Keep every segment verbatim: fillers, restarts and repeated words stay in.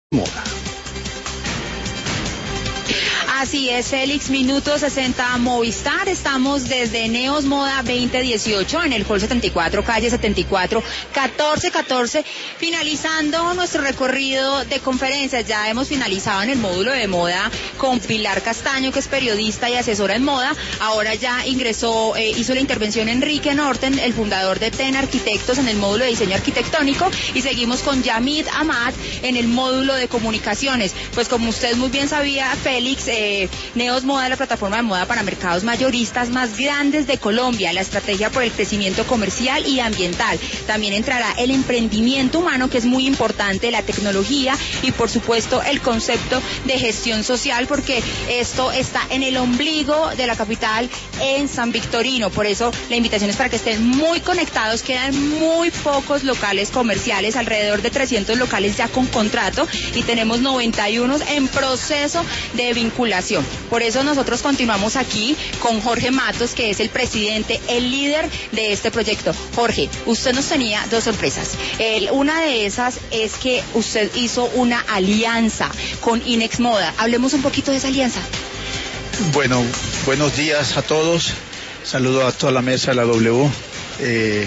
Moda. Así es, Félix, minuto sesenta Movistar. Estamos desde Neos Moda veinte dieciocho en el Hall setenta y cuatro, calle setenta y cuatro, catorce catorce, finalizando nuestro recorrido de conferencias. Ya hemos finalizado en el módulo de moda con Pilar Castaño, que es periodista y asesora en moda. Ahora ya ingresó, eh, hizo la intervención Enrique Norten, el fundador de TEN Arquitectos, en el módulo de diseño arquitectónico, y seguimos con Yamid Ahmad en el módulo de comunicaciones. Pues como usted muy bien sabía, Félix, eh, Neos Moda es la plataforma de moda para mercados mayoristas más grandes de Colombia, la estrategia por el crecimiento comercial y ambiental. También entrará el emprendimiento humano, que es muy importante, la tecnología y por supuesto el concepto de gestión social, porque esto está en el ombligo de la capital, en San Victorino. Por eso la invitación es para que estén muy conectados. Quedan muy pocos locales comerciales, alrededor de trescientos locales ya con contrato, y tenemos noventa y uno en proceso de vinculación. Por eso nosotros continuamos aquí con Jorge Matos, que es el presidente, el líder de este proyecto. Jorge, usted nos tenía dos sorpresas. El, una de esas es que usted hizo una alianza con Inex Moda. Hablemos un poquito de esa alianza. Bueno, buenos días a todos. Saludo a toda la mesa de la W. Eh,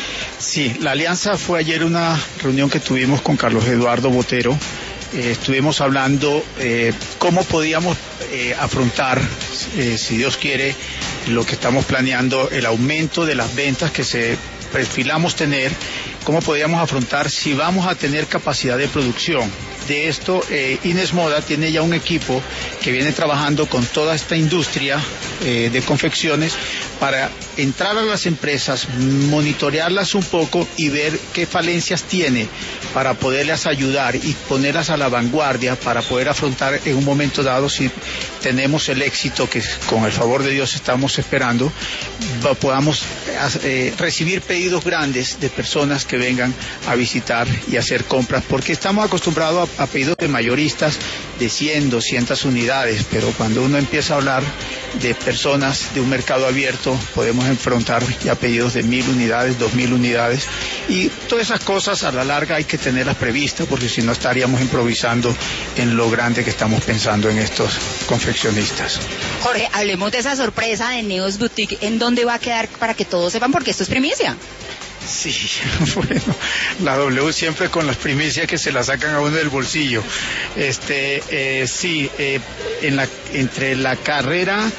sí, la alianza fue ayer una reunión que tuvimos con Carlos Eduardo Botero. Eh, estuvimos hablando eh, cómo podíamos eh, afrontar, eh, si Dios quiere, lo que estamos planeando, el aumento de las ventas que se perfilamos tener, cómo podíamos afrontar si vamos a tener capacidad de producción. De esto, eh, Inex Moda tiene ya un equipo que viene trabajando con toda esta industria eh, de confecciones para entrar a las empresas, monitorearlas un poco y ver qué falencias tiene para poderlas ayudar y ponerlas a la vanguardia para poder afrontar en un momento dado, si tenemos el éxito que con el favor de Dios estamos esperando, podamos eh, recibir pedidos grandes de personas que vengan a visitar y hacer compras, porque estamos acostumbrados a, a pedidos de mayoristas de cien, doscientas unidades, pero cuando uno empieza a hablar de personas de un mercado abierto, podemos enfrentar ya pedidos de mil unidades, dos mil unidades, y todas esas cosas a la larga hay que tenerlas previstas, porque si no estaríamos improvisando en lo grande que estamos pensando en estos confeccionistas. Jorge, hablemos de esa sorpresa de Neos Boutique. ¿En dónde va a quedar para que todos sepan? Porque esto es primicia. Sí, bueno, la W siempre con las primicias que se las sacan a uno del bolsillo. Este, eh, sí, eh, en la, entre la carrera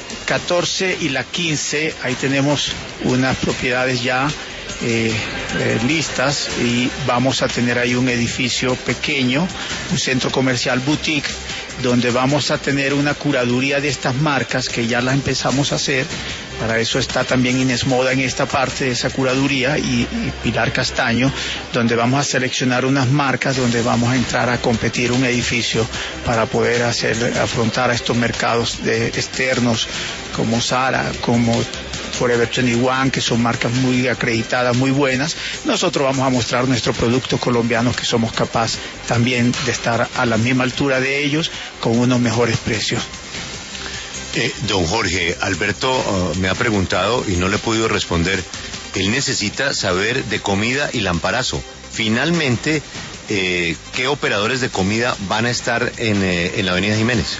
catorce y la quince, ahí tenemos unas propiedades ya eh, eh, listas, y vamos a tener ahí un edificio pequeño, un centro comercial boutique, donde vamos a tener una curaduría de estas marcas que ya las empezamos a hacer. Para eso está también Inex Moda en esta parte de esa curaduría, y, y Pilar Castaño, donde vamos a seleccionar unas marcas, donde vamos a entrar a competir un edificio para poder hacer afrontar a estos mercados de externos como Zara, como Forever veintiuno, que son marcas muy acreditadas, muy buenas. Nosotros vamos a mostrar nuestros productos colombianos, que somos capaces también de estar a la misma altura de ellos con unos mejores precios. Eh, don Jorge, Alberto uh, me ha preguntado y no le he podido responder. Él necesita saber de comida y lamparazo. Finalmente, eh, ¿qué operadores de comida van a estar en, eh, en la Avenida Jiménez?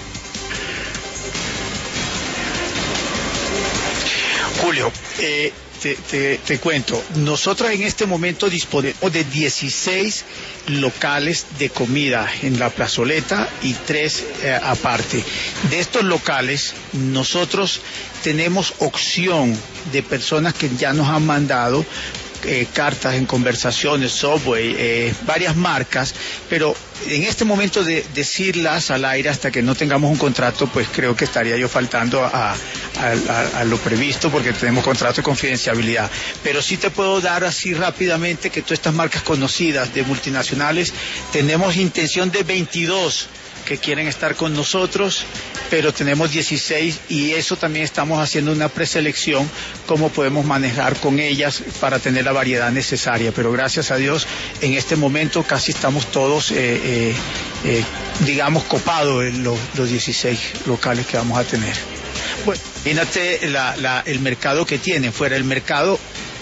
Julio, eh, te, te, te cuento, nosotros en este momento disponemos de dieciséis locales de comida en la plazoleta y tres eh, aparte. De estos locales, nosotros tenemos opción de personas que ya nos han mandado Eh, cartas en conversaciones, Subway, eh, varias marcas, pero en este momento de decirlas al aire hasta que no tengamos un contrato, pues creo que estaría yo faltando a, a, a, a lo previsto, porque tenemos contrato de confidencialidad. Pero sí te puedo dar así rápidamente que todas estas marcas conocidas de multinacionales, tenemos intención de veintidós que quieren estar con nosotros, pero tenemos dieciséis, y eso también estamos haciendo una preselección, cómo podemos manejar con ellas para tener la variedad necesaria. Pero gracias a Dios, en este momento casi estamos todos, eh, eh, eh, digamos, copados en los, los dieciséis locales que vamos a tener. Bueno, imagínate la, la, el mercado que tienen fuera, el mercado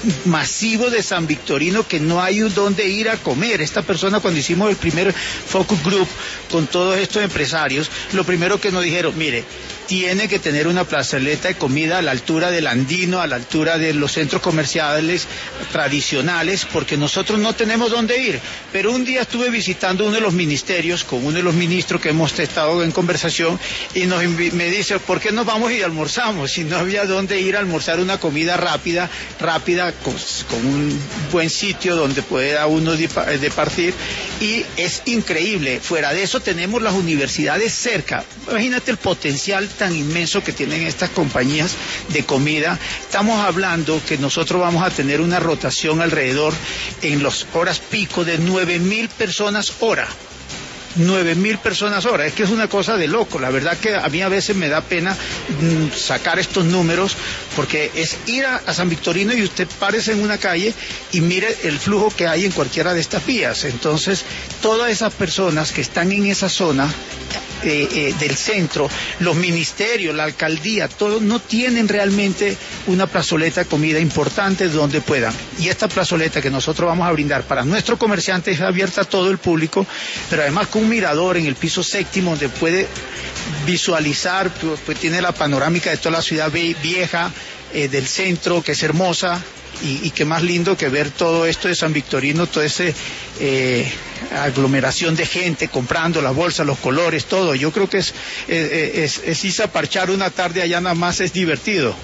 masivo de San Victorino que no hay dónde ir a comer. Esta persona, cuando hicimos el primer focus group con todos estos empresarios, lo primero que nos dijeron, mire, tiene que tener una plazoleta de comida a la altura del Andino, a la altura de los centros comerciales tradicionales, porque nosotros no tenemos dónde ir. Pero un día estuve visitando uno de los ministerios con uno de los ministros que hemos estado en conversación y nos me dice, ¿por qué no vamos y almorzamos? Si no había dónde ir a almorzar una comida rápida, rápida, con, con un buen sitio donde pueda uno departir, y es increíble. Fuera de eso tenemos las universidades cerca. Imagínate el potencial tan inmenso que tienen estas compañías de comida. Estamos hablando que nosotros vamos a tener una rotación alrededor en las horas pico de nueve mil personas hora. nueve mil personas hora, es que es una cosa de loco. La verdad que a mí a veces me da pena mmm, sacar estos números, porque es ir a, a San Victorino y usted párese en una calle y mire el flujo que hay en cualquiera de estas vías. Entonces, todas esas personas que están en esa zona Eh, eh, del centro, los ministerios, la alcaldía, todos no tienen realmente una plazoleta de comida importante donde puedan. Y esta plazoleta que nosotros vamos a brindar para nuestros comerciantes es abierta a todo el público, pero además con un mirador en el piso séptimo donde puede visualizar, pues, pues tiene la panorámica de toda la ciudad vieja, eh, del centro, que es hermosa. Y, y qué más lindo que ver todo esto de San Victorino, toda esa eh, aglomeración de gente comprando las bolsas, los colores, todo. Yo creo que es, es, es, es irse a parchar una tarde allá nada más, es divertido.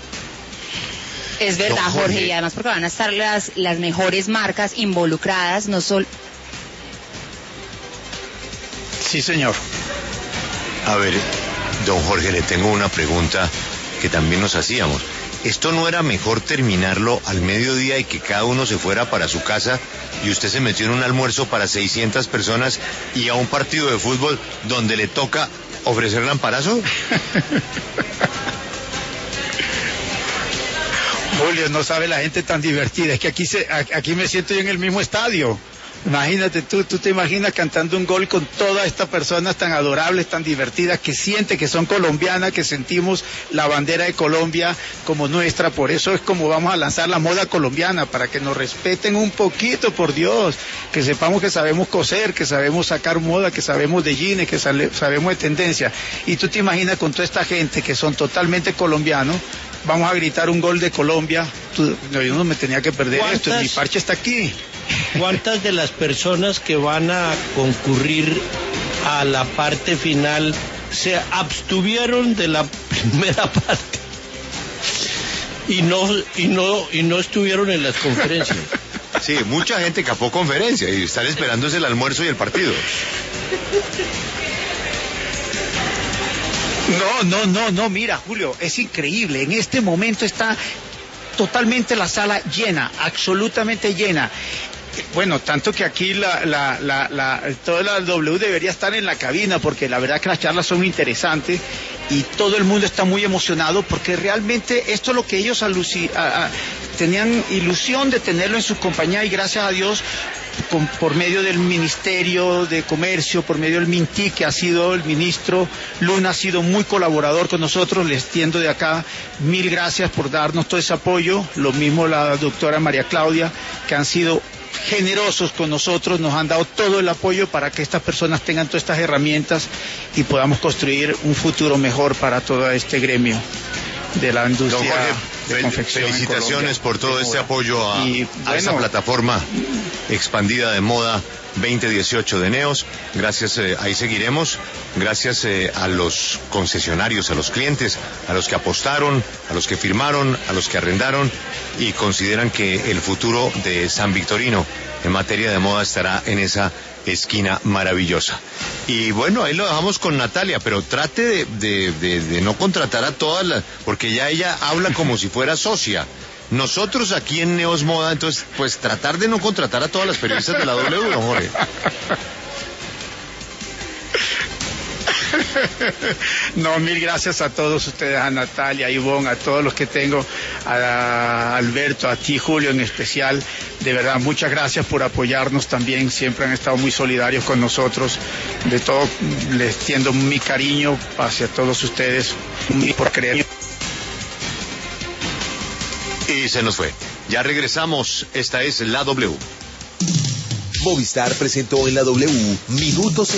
Es verdad, no, Jorge, Jorge, y además porque van a estar las, las mejores marcas involucradas, no solo... Sí, señor. A ver, don Jorge, le tengo una pregunta que también nos hacíamos. ¿Esto no era mejor terminarlo al mediodía y que cada uno se fuera para su casa y usted se metió en un almuerzo para seiscientas personas y a un partido de fútbol donde le toca ofrecerle amparazo? Julio, no sabe la gente tan divertida, es que aquí, se, aquí me siento yo en el mismo estadio. Imagínate tú, tú te imaginas cantando un gol con todas estas personas tan adorables, tan divertidas, que sienten que son colombianas, que sentimos la bandera de Colombia como nuestra. Por eso es como vamos a lanzar la moda colombiana, para que nos respeten un poquito, por Dios, que sepamos que sabemos coser, que sabemos sacar moda, que sabemos de jeans, que sale, sabemos de tendencia. Y tú te imaginas con toda esta gente que son totalmente colombianos, vamos a gritar un gol de Colombia. Tú, no, yo no me tenía que perder esto, mi parche está aquí. ¿Cuántas de las personas que van a concurrir a la parte final se abstuvieron de la primera parte y no y no y no estuvieron en las conferencias? Sí, mucha gente capó conferencia y están esperándose el almuerzo y el partido. No, no, no, no, mira, Julio, es increíble. En este momento está totalmente la sala llena, absolutamente llena. Bueno, tanto que aquí la, la, la, la, toda la W debería estar en la cabina, porque la verdad que las charlas son interesantes y todo el mundo está muy emocionado, porque realmente esto es lo que ellos aluci- a, a, tenían ilusión de tenerlo en sus compañías, y gracias a Dios, con, por medio del Ministerio de Comercio, por medio del MINTIC, que ha sido el ministro Luna, ha sido muy colaborador con nosotros. Les tiendo de acá mil gracias por darnos todo ese apoyo, lo mismo la doctora María Claudia, que han sido generosos con nosotros, nos han dado todo el apoyo para que estas personas tengan todas estas herramientas y podamos construir un futuro mejor para todo este gremio de la industria Jorge, de confección. Felicitaciones por todo este apoyo a, y, a bueno, esa plataforma expandida de moda veinte dieciocho de Neos. Gracias, eh, ahí seguiremos. Gracias eh, a los concesionarios, a los clientes, a los que apostaron, a los que firmaron, a los que arrendaron y consideran que el futuro de San Victorino en materia de moda estará en esa esquina maravillosa. Y bueno, ahí lo dejamos con Natalia, pero trate de, de, de, de no contratar a todas las, porque ya ella habla como si fuera socia. Nosotros aquí en Neos Moda, entonces, pues tratar de no contratar a todas las periodistas de la W, don Jorge. No, mil gracias a todos ustedes, a Natalia, a Ivonne, a todos los que tengo, a Alberto, a ti, Julio, en especial. De verdad, muchas gracias por apoyarnos también, siempre han estado muy solidarios con nosotros. De todo, les tiendo mi cariño hacia todos ustedes y por creer. Y se nos fue. Ya regresamos, esta es la W. Movistar presentó en la W Minutos